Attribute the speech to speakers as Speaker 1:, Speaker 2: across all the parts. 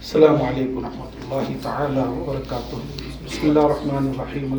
Speaker 1: السلام عليكم ورحمة الله تعالى وبركاته. بسم الله الرحمن الرحيم.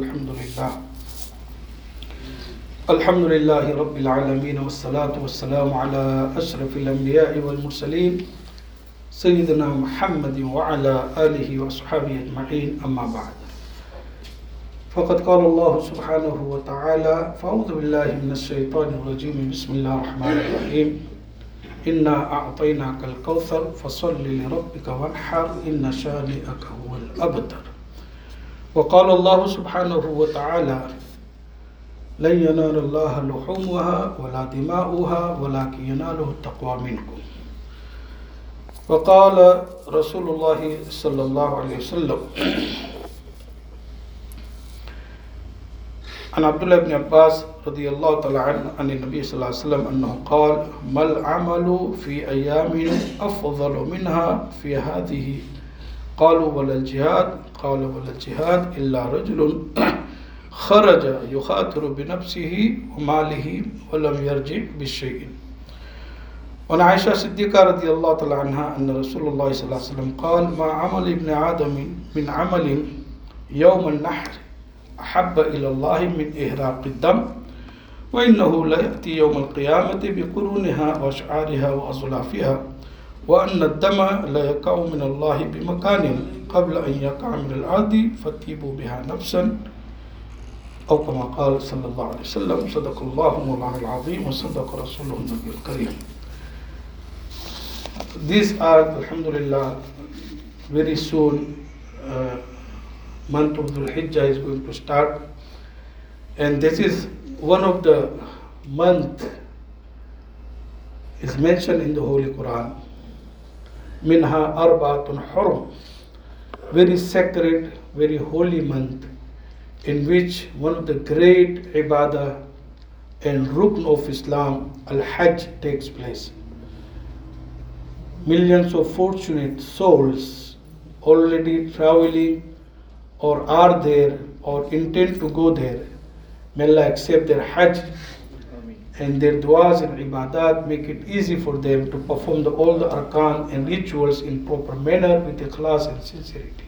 Speaker 1: الحمد لله رب العالمين، والصلاة والسلام على أشرف الأنبياء والمرسلين سيدنا محمد وعلى آله وأصحابه أجمعين، أما بعد. فقد قال الله سبحانه وتعالى: فأعوذ بالله من الشيطان الرجيم، بسم الله الرحمن الرحيم. إنا أعطيناك الكوثر فصل لربك وانحر إن شانئك هو الأبتر. وقال الله سبحانه وتعالى: لن ينال الله لحومها ولا دماؤها ولكن يناله التقوى منكم. وقال رسول الله صلى الله عليه وسلم عن عبد الله بن عباس رضي الله تعالى عنه عن النبي صلى الله عليه وسلم أنه قال: ما العمل في أيام أفضل منها في هذه؟ قالوا: ولا الجهاد؟ قال: ولا الجهاد إلا رجل خرج يخاطر بنفسه وماله ولم يرجع بشيء. وعن عائشة الصديقة رضي الله تعالى عنها أن رسول الله صلى الله عليه وسلم قال: ما عمل ابن آدم من عمل يوم النحر أحب إلى الله من إهراق الدم، وإنه لا يأتي يوم القيامة بقرونها وأشعارها وأظلافها، وأن الدم لا يقع من الله بمكان قبل أن يقع من الأرض فطيبوا بها نفسا، أو كما قال صلى الله عليه وسلم. صدق الله مولانا العظيم وصدق رسوله النبي الكريم. These are, alhamdulillah, very soon month of Dhul Hijjah is going to start, and this is one of the month is mentioned in the Holy Quran. Minha Arbaatun Hurum, very sacred, very holy month, in which one of the great ibadah and rukn of Islam, Al-Hajj, takes place. Millions of fortunate souls already traveling or are there or intend to go there. May Allah accept their Hajj and their du'as and ibadat, make it easy for them to perform all the arkan and rituals in proper manner with ikhlas and sincerity.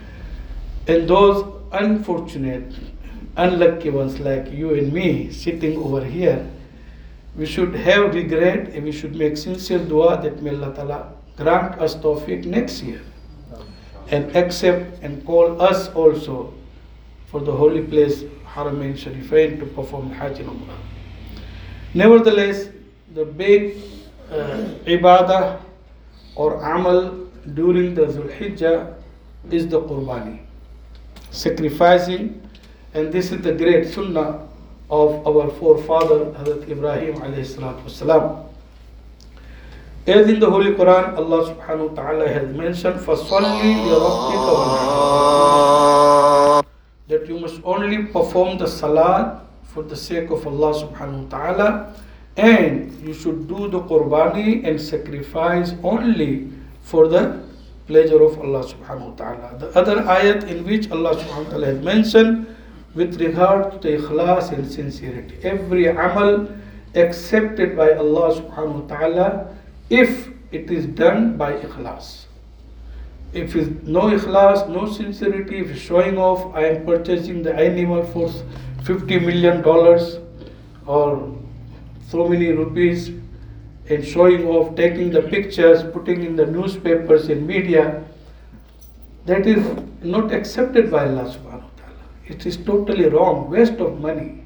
Speaker 1: And those unfortunate, unlucky ones like you and me sitting over here, we should have regret and we should make sincere dua that may Allah Ta'ala grant us tawfiq next year and accept and call us also for the holy place Haramain Sharifain to perform Hajj and Umrah. Nevertheless, the big ibadah or amal during the Dhul Hijjah is the Qurbani, sacrificing, and this is the great sunnah of our forefather Hazrat Ibrahim alayhi salatu wasalam. As in the Holy Quran, Allah subhanahu wa ta'ala has mentioned, فَصَلِّ لِرَبِّكَ وَانْحَرْ, that you must only perform the salat for the sake of Allah subhanahu wa ta'ala, and you should do the qurbani and sacrifice only for the pleasure of Allah subhanahu wa ta'ala. The other ayat in which Allah subhanahu wa ta'ala has mentioned with regard to the ikhlas and sincerity, every amal accepted by Allah subhanahu wa ta'ala if it is done by ikhlas. If it's no ikhlas, no sincerity, if it's showing off, I am purchasing the animal for $50 million or so many rupees, and showing off, taking the pictures, putting in the newspapers and media, that is not accepted by Allah subhanahu wa ta'ala. It is totally wrong, waste of money.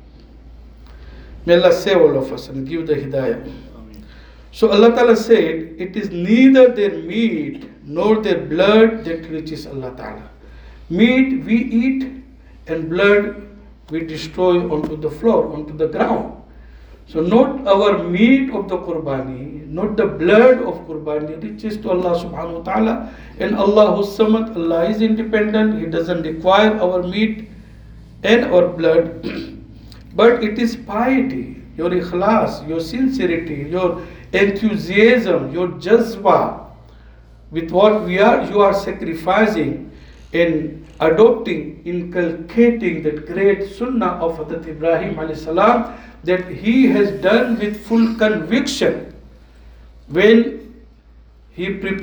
Speaker 1: May Allah save all of us and give the hidayah. So Allah Ta'ala said, it is neither their meat nor their blood that reaches Allah Ta'ala. Meat we eat and blood we destroy onto the floor, onto the ground. So not our meat of the Qurbani, not the blood of Qurbani reaches to Allah subhanahu wa ta'ala. And Allah who's Samad, Allah is independent, He doesn't require our meat and our blood. But it is piety, your ikhlas, your sincerity, your enthusiasm, your jazba, with what you are sacrificing and adopting, inculcating that great sunnah of Hazrat Ibrahim alayhi salam, that he has done with full conviction when he prepared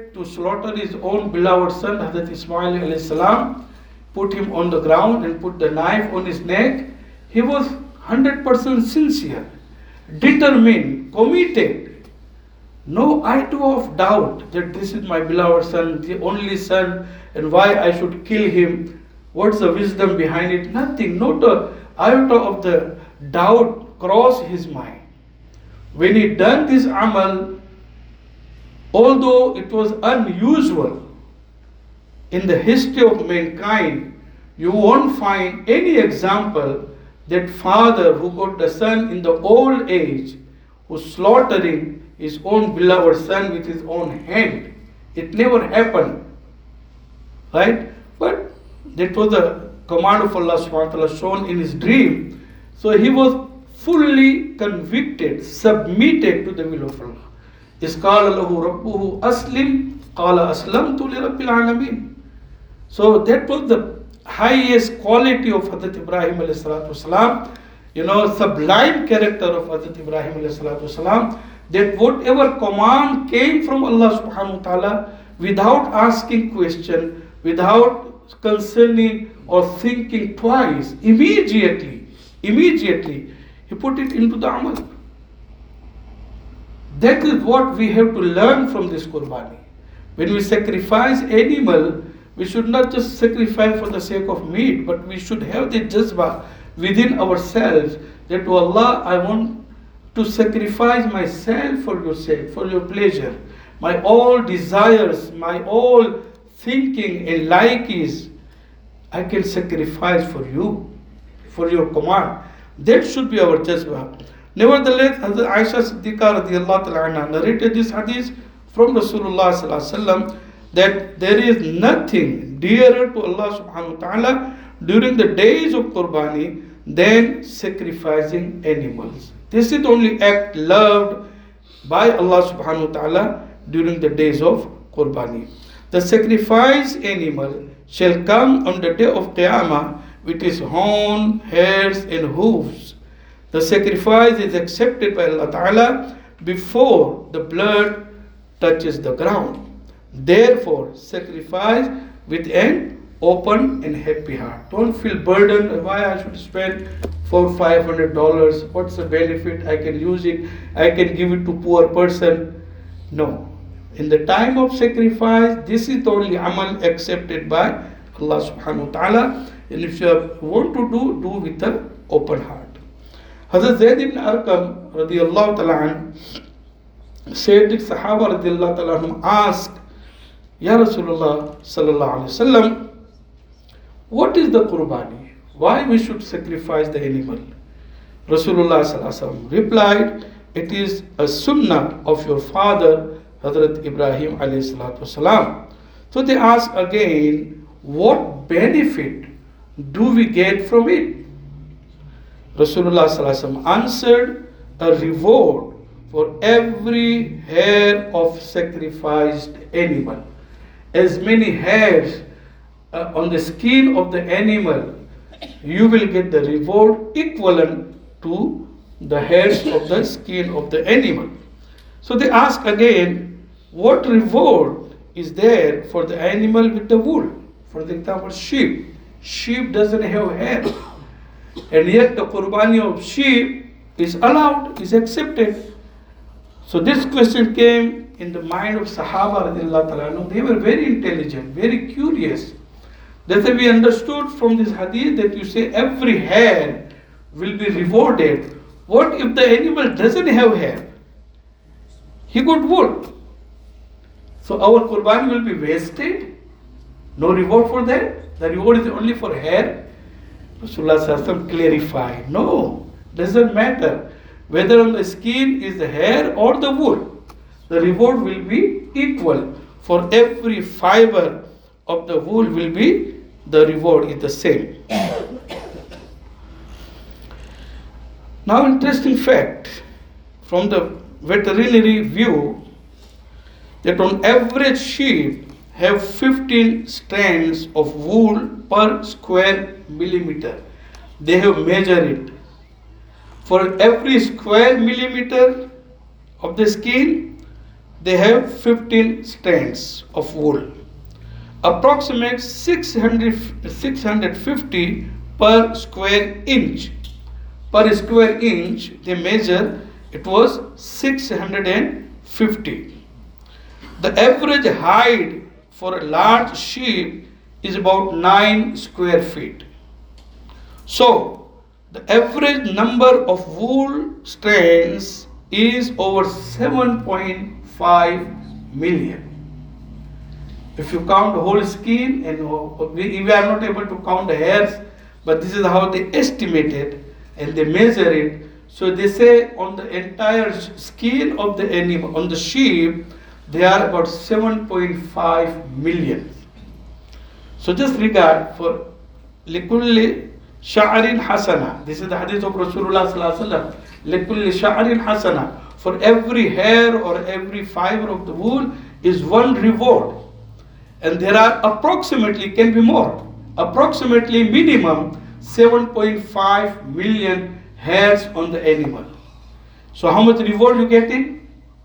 Speaker 1: wanted to slaughter his own beloved son, Hazrat Ismail alayhi salam, put him on the ground and put the knife on his neck, he was 100% sincere, determined, committed. No iota of doubt that this is my beloved son, the only son, and why I should kill him. What's the wisdom behind it? Nothing. Not an iota of the doubt crossed his mind. When he done this amal, although it was unusual in the history of mankind, you won't find any example that father who got the son in the old age, who's slaughtering his own beloved son with his own hand. It never happened. Right? But that was the command of Allah subhanahu wa ta'ala shown in his dream. So he was fully convicted, submitted to the will of Allah. إِذْ قَالَ لَهُ رَبُّهُ أَسْلِمْ قَالَ أَسْلَمْتُ لِرَبِّ الْعَالَمِينَ. So that was the highest quality of Hazrat Ibrahim alayhi salatu wasalam, sublime character of Hazrat Ibrahim alayhi salatu wasalam, that whatever command came from Allah subhanahu wa ta'ala, without asking question, without concerning or thinking twice, immediately, he put it into the amal. That is what we have to learn from this Qurbani. When we sacrifice animal, we should not just sacrifice for the sake of meat, but we should have the jazba within ourselves that, oh Allah, I want to sacrifice myself for your sake, for your pleasure. My all desires, my all thinking and likes, I can sacrifice for you, for your command. That should be our jazba. Nevertheless, Hazrat Aisha Siddiqa radiallahu ta'ala anha narrated this hadith from Rasulullah sallallahu alaihi wasallam that there is nothing dearer to Allah subhanahu wa ta'ala during the days of Qurbani than sacrificing animals. This is the only act loved by Allah subhanahu wa ta'ala during the days of Qurbani. The sacrificed animal shall come on the day of Qiyamah with his horn, hairs and hooves. The sacrifice is accepted by Allah Ta'ala before the blood touches the ground. Therefore, sacrifice with an open and happy heart. Don't feel burdened. Why I should spend $400-500? What's the benefit? I can use it. I can give it to poor person. No. In the time of sacrifice, this is the only amal accepted by Allah Subhanahu wa Ta'ala. And if you want to do with an open heart. Hazrat Zayd ibn Arqam radiallahu ta'ala anh said that Sahaba radiallahu ta'ala anh asked, Ya Rasulullah sallallahu alayhi wasallam, what is the Qurbani? Why we should sacrifice the animal? Rasulullah sallallahu alayhi wasallam replied, it is a sunnah of your father Hazrat Ibrahim alayhi salatu wasalam. So they ask again, what benefit do we get from it? Rasulullah sallallahu alaihi wasallam answered, a reward for every hair of sacrificed animal. As many hairs on the skin of the animal, you will get the reward equivalent to the hairs of the skin of the animal. So they ask again, what reward is there for the animal with the wool? For example, sheep. Sheep doesn't have hair. And yet the Qurbani of sheep is allowed, is accepted. So this question came in the mind of Sahaba radiallahu ta'ala. They were very intelligent, very curious. That's why we understood from this hadith that you say every hair will be rewarded. What if the animal doesn't have hair? He got wool. So our Qurbani will be wasted? No reward for that? The reward is only for hair? Rasulullah sallallahu alaihi wasallam clarified, no, doesn't matter whether on the skin is the hair or the wool. The reward will be equal. For every fiber of the wool will be, the reward is the same. Now interesting fact, from the veterinary view, that on average sheep have 15 strands of wool per square millimeter. They have measured it. For every square millimeter of the skin, they have 15 strands of wool. Approximate 650 per square inch. Per square inch, they measure, it was 650. The average height for a large sheep is about 9 square feet. So, the average number of wool strands is over 7.5 million. If you count the whole skin, and we are not able to count the hairs, but this is how they estimate it and they measure it. So they say on the entire skin of the animal, on the sheep, they are about 7.5 million. So just regard for likulli sha'arin hasana. This is the hadith of Rasulullah sallallahu alaihi wasallam. Likulli sha'arin hasana. For every hair or every fiber of the wool is one reward. And there are approximately, can be more, approximately minimum 7.5 million hairs on the animal. So how much reward you getting?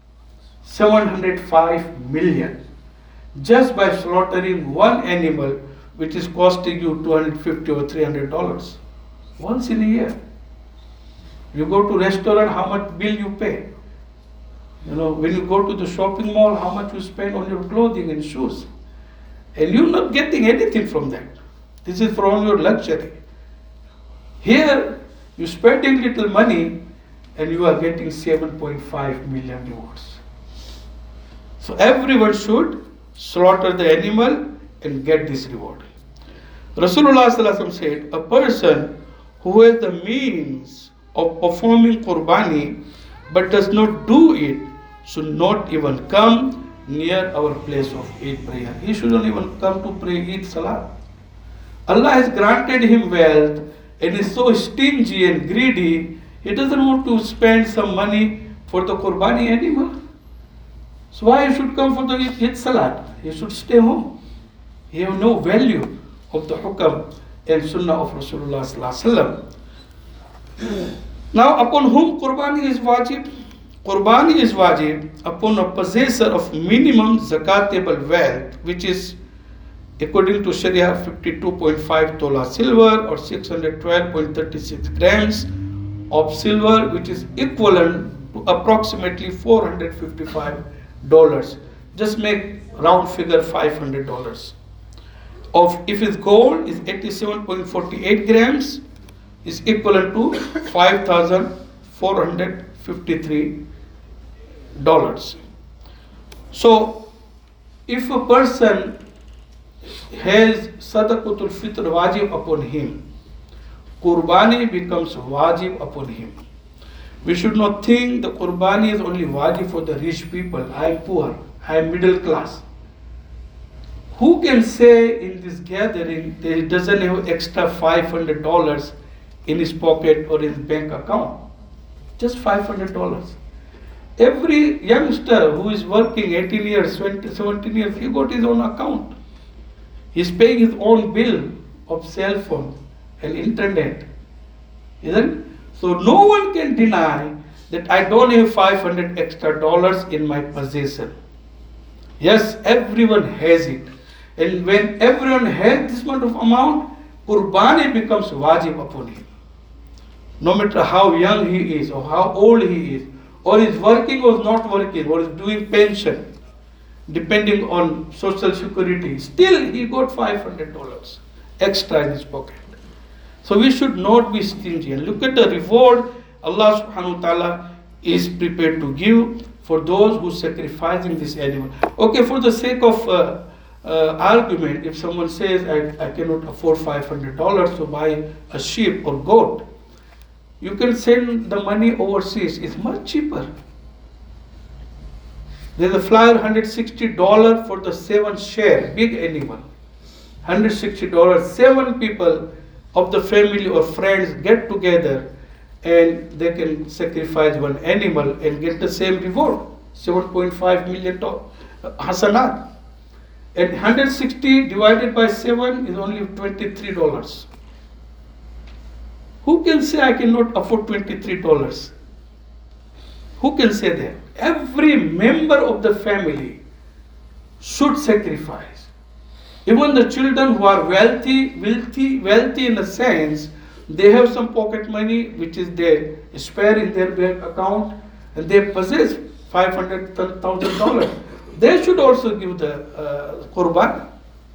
Speaker 1: 705 million. Just by slaughtering one animal, which is costing you $250 or $300 once in a year. You go to restaurant, how much bill you pay? When you go to the shopping mall, how much you spend on your clothing and shoes? And you're not getting anything from that. This is from your luxury. Here, you're spending little money and you are getting 7.5 million rewards. So everyone should slaughter the animal and get this reward. Rasulullah ﷺ said, a person who has the means of performing qurbani but does not do it should not even come near our place of Eid prayer. He shouldn't even come to pray Eid Salah. Allah has granted him wealth and is so stingy and greedy, he doesn't want to spend some money for the qurbani animal. So why he should come for the Eid Salah? He should stay home. He has no value of the hukam and sunnah of Rasulullah sallallahu alaihi wasallam. Now upon whom qurbani is wajib? Qurbani is wajib upon a possessor of minimum zakatable wealth, which is according to Sharia 52.5 tola silver or 612.36 grams of silver, which is equivalent to approximately $455. Just make round figure $500. Of if his gold is 87.48 grams, is equivalent to $5,453. So, if a person has sadaqatul fitr wajib upon him, qurbani becomes wajib upon him. We should not think the qurbani is only wajib for the rich people. I am poor, I am middle class. Who can say in this gathering that he doesn't have extra $500 in his pocket or in his bank account? Just $500. Every youngster who is working 18 years, 20, 17 years, he got his own account. He's paying his own bill of cell phone and internet. Isn't it? So no one can deny that I don't have $500 extra in my possession. Yes, everyone has it. And when everyone has this much of amount, qurbani becomes wajib upon him. No matter how young he is or how old he is, or is working or is not working, or is doing pension, depending on social security, still he got $500 extra in his pocket. So we should not be stingy. And look at the reward Allah subhanahu wa ta'ala is prepared to give for those who sacrificing this animal. Okay, for the sake of argument, if someone says I cannot afford $500 to buy a sheep or goat, you can send the money overseas. It's much cheaper. There's a flyer, $160 for the 7 share, big animal. $160, 7 people of the family or friends get together and they can sacrifice one animal and get the same reward, $7.5 million hasanat. And 160 divided by 7 is only $23. Who can say I cannot afford $23? Who can say that? every member of the family should sacrifice. Even the children who are wealthy in a sense, they have some pocket money which is they spare in their bank account, and they possess $500,000. They should also give the qurban.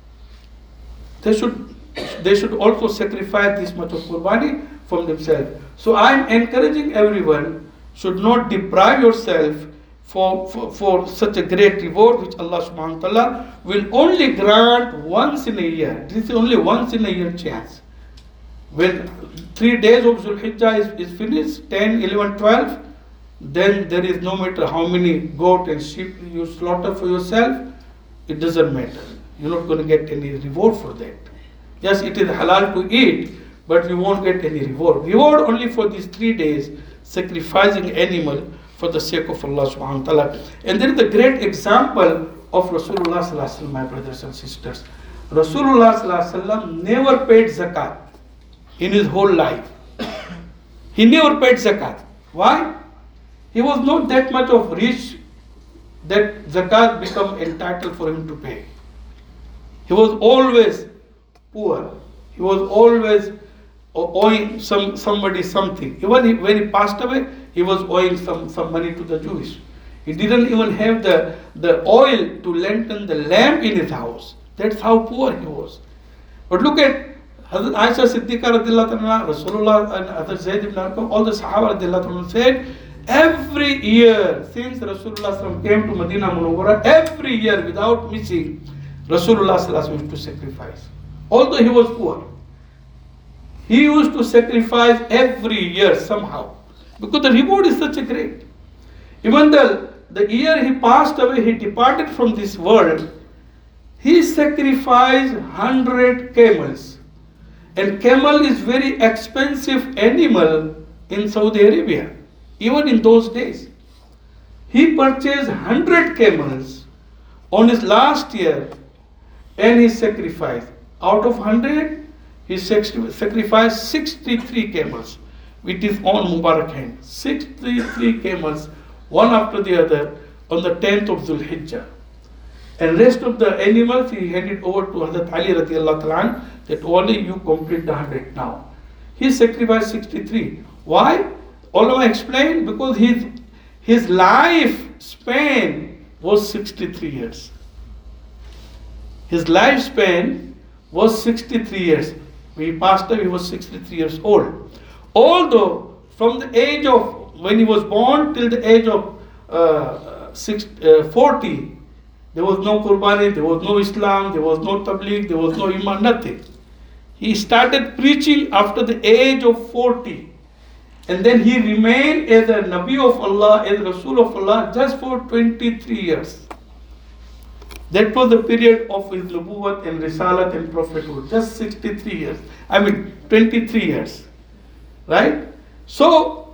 Speaker 1: They should also sacrifice this much of qurbani from themselves. So I am encouraging everyone should not deprive yourself for such a great reward which Allah subhanahu wa ta'ala will only grant once in a year. This is only once in a year chance. When 3 days of Zulhijjah is finished, 10, 11, 12, then there is no matter how many goat and sheep you slaughter for yourself, it doesn't matter. You're not going to get any reward for that. Yes, it is halal to eat, but you won't get any reward. Reward only for these 3 days, sacrificing animal for the sake of Allah subhanahu wa ta'ala. And there is a great example of Rasulullah sallallahu alaihi wasallam, my brothers and sisters. Rasulullah sallallahu alaihi wasallam never paid zakat in his whole life. He never paid zakat. Why? He was not that much of rich that zakat become entitled for him to pay. He was always poor. He was always owing somebody something. Even when he passed away, he was owing some money to the Jewish. He didn't even have the oil to lantern the lamp in his house. That's how poor he was. But look at Hazrat Aisha Siddiqa radiallahu anha, Rasulullah and Hazrat Zayd ibn Arqam, all the Sahaba radiallahu anha said, every year since Rasulullah came to Medina Munawwara, every year without missing, Rasulullah used to sacrifice. Although he was poor, he used to sacrifice every year somehow. Because the reward is such a great. Even the year he passed away, he departed from this world, he sacrificed 100 camels. And camel is very expensive animal in Saudi Arabia, even in those days. He purchased 100 camels on his last year and he sacrificed. Out of 100, he sacrificed 63 camels with his own Mubarak hand. 63 camels, one after the other, on the 10th of Zulhijjah. And rest of the animals he handed over to Hazrat Ali radiallahu ta'ala, that only you complete the 100 now. He sacrificed 63. Why? Ulama explained, because his life span was 63 years. His lifespan was 63 years. When he passed away, he was 63 years old. Although from the age of, when he was born till the age of 40, there was no Qurbani, there was no Islam, there was no Tabligh, there was no Iman, nothing. He started preaching after the age of 40. And then he remained as a Nabi of Allah, as Rasul of Allah, just for 23 years. That was the period of his Nubuwwat and Risalat and Prophethood. Just 63 years. 23 years. Right? So,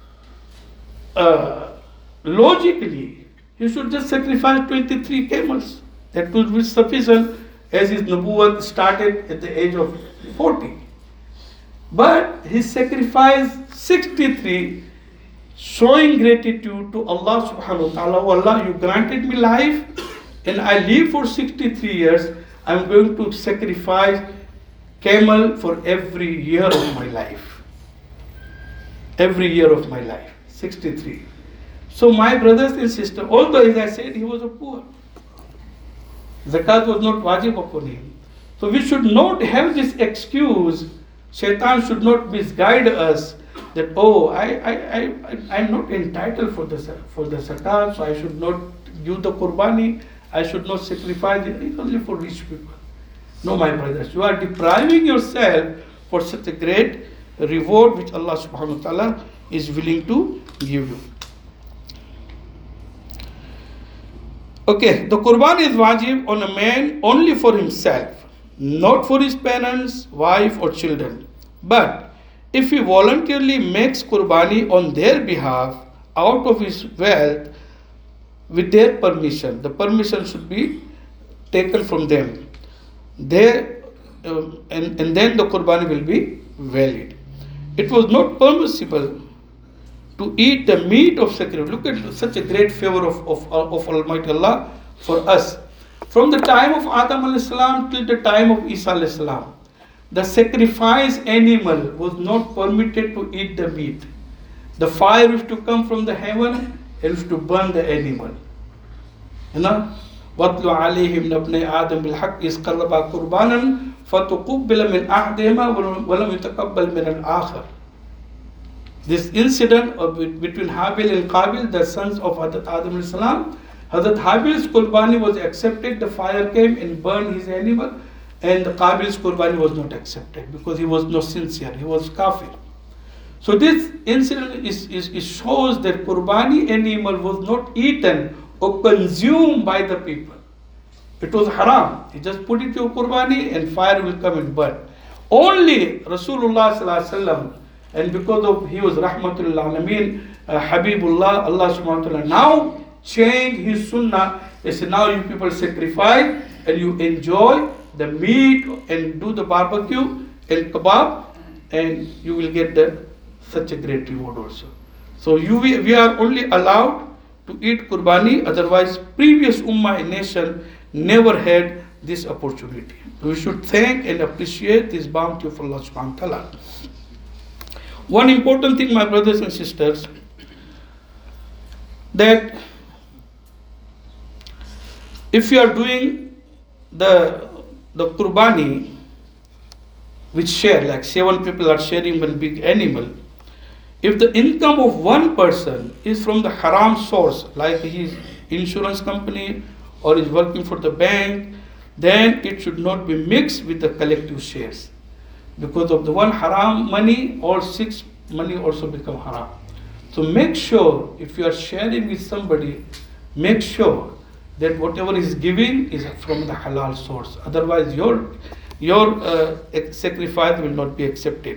Speaker 1: logically, he should just sacrifice 23 camels. That would be sufficient, as his Nubuwwat started at the age of 40. But he sacrificed 63, showing gratitude to Allah subhanahu wa ta'ala. Oh Allah, you granted me life and I live for 63 years. I'm going to sacrifice camel for every year of my life. Every year of my life. 63. So my brothers and sisters, although as I said, he was a poor. Zakat was not wajib upon him. So we should not have this excuse. Shaitan should not misguide us that, oh, I'm not entitled for the zakat, so I should not give the qurbani, I should not sacrifice it. It's only for rich people. No, my brothers, you are depriving yourself for such a great reward which Allah subhanahu wa ta'ala is willing to give you. Okay, the Qurban is wajib on a man only for himself, not for his parents, wife or children. But if he voluntarily makes Qurbani on their behalf out of his wealth with their permission, the permission should be taken from them. And then the Qurbani will be valid. It was not permissible to eat the meat of sacrifice. Look at such a great favor of Almighty Allah for us. From the time of Adam alayhi salam till the time of Isa alayhi salam, the sacrifice animal was not permitted to eat the meat. The fire used to come from the heaven and used to burn the animal. You know? وَاتْلُ عَلَيْهِمْ نَبْنَيْ آدَمْ بِالْحَقِّ إِذْ قَرَّبَا قُرْبَانًا فَتُقُبِّلَ مِنْ أَحَدِهِمَا وَلَمْ يُتَقَبَّلْ مِنَ الْآخَرِ. This incident between Habil and Qabil, the sons of Hazrat Adam alayhi salam, Hazrat Habil's Qurbani was accepted, the fire came and burned his animal, and Qabil's Qurbani was not accepted because he was not sincere, he was kafir. So this incident shows that Qurbani animal was not eaten or consumed by the people. It was haram. You just put it to Qurbani and fire will come and burn. Only Rasulullah sallallahu alaihi wasallam, and because of he was Rahmatul Alameen, Habibullah, Allah subhanahu wa ta'ala now changed his sunnah. He said, now you people sacrifice and you enjoy the meat and do the barbecue and kebab, and you will get such a great reward also. So we are only allowed to eat Qurbani, otherwise previous Ummah and nation never had this opportunity. We should thank and appreciate this bounty of Allah subhanahu wa ta'ala. One important thing, my brothers and sisters, that if you are doing the Qurbani with share, like 7 people are sharing one big animal, if the income of one person is from the haram source, like his insurance company or is working for the bank, then it should not be mixed with the collective shares. Because of the one haram money, all 6 money also become haram. So make sure, if you are sharing with somebody, make sure that whatever is giving is from the halal source. Otherwise your sacrifice will not be accepted.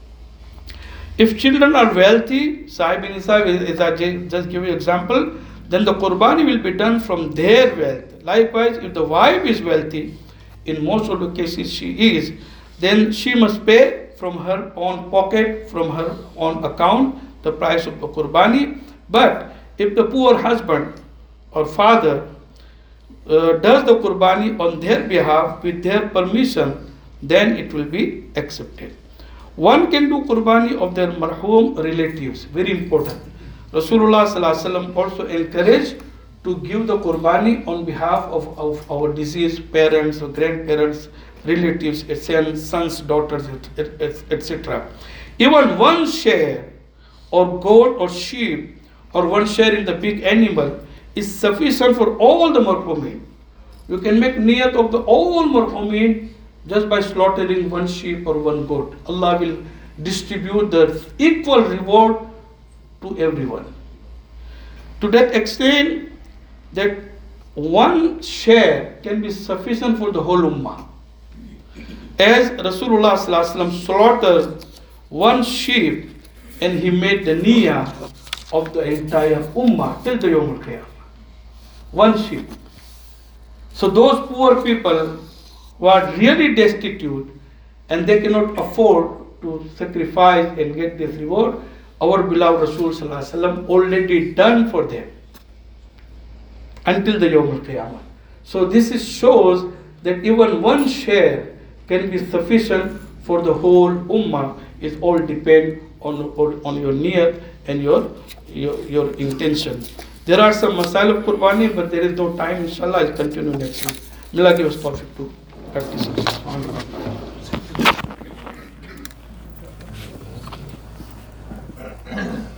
Speaker 1: If children are wealthy, Sahib bin Isa, as I just give you example, then the Qurbani will be done from their wealth. Likewise, if the wife is wealthy, in most of the cases she is, then she must pay from her own pocket, from her own account, the price of the Qurbani. But if the poor husband or father does the Qurbani on their behalf with their permission, then it will be accepted. One can do Qurbani of their marhum relatives, very important. Rasulullah sallallahu alaihi wasallam also encouraged to give the Qurbani on behalf of our deceased parents or grandparents, relatives, sons, daughters, etc. Even one share or goat or sheep or one share in the big animal is sufficient for all the marhumin. You can make niyat of the all marhumin just by slaughtering one sheep or one goat. Allah will distribute the equal reward to everyone. To that extent that one share can be sufficient for the whole ummah. As Rasulullah sallallahu alaihi wasallam slaughtered one sheep and he made the niyyah of the entire ummah till the Yawm al-Qiyamah. One sheep. So those poor people who are really destitute and they cannot afford to sacrifice and get this reward, our beloved Rasul sallallahu alaihi wasallam already done for them until the Yawm al-Qiyamah. So this shows that even one share can be sufficient for the whole ummah. It all depends on your niyat and your intention. There are some masail of Qurbani, but there is no time. Inshallah, I'll continue next week. May Allah give us tawfiq to practice it.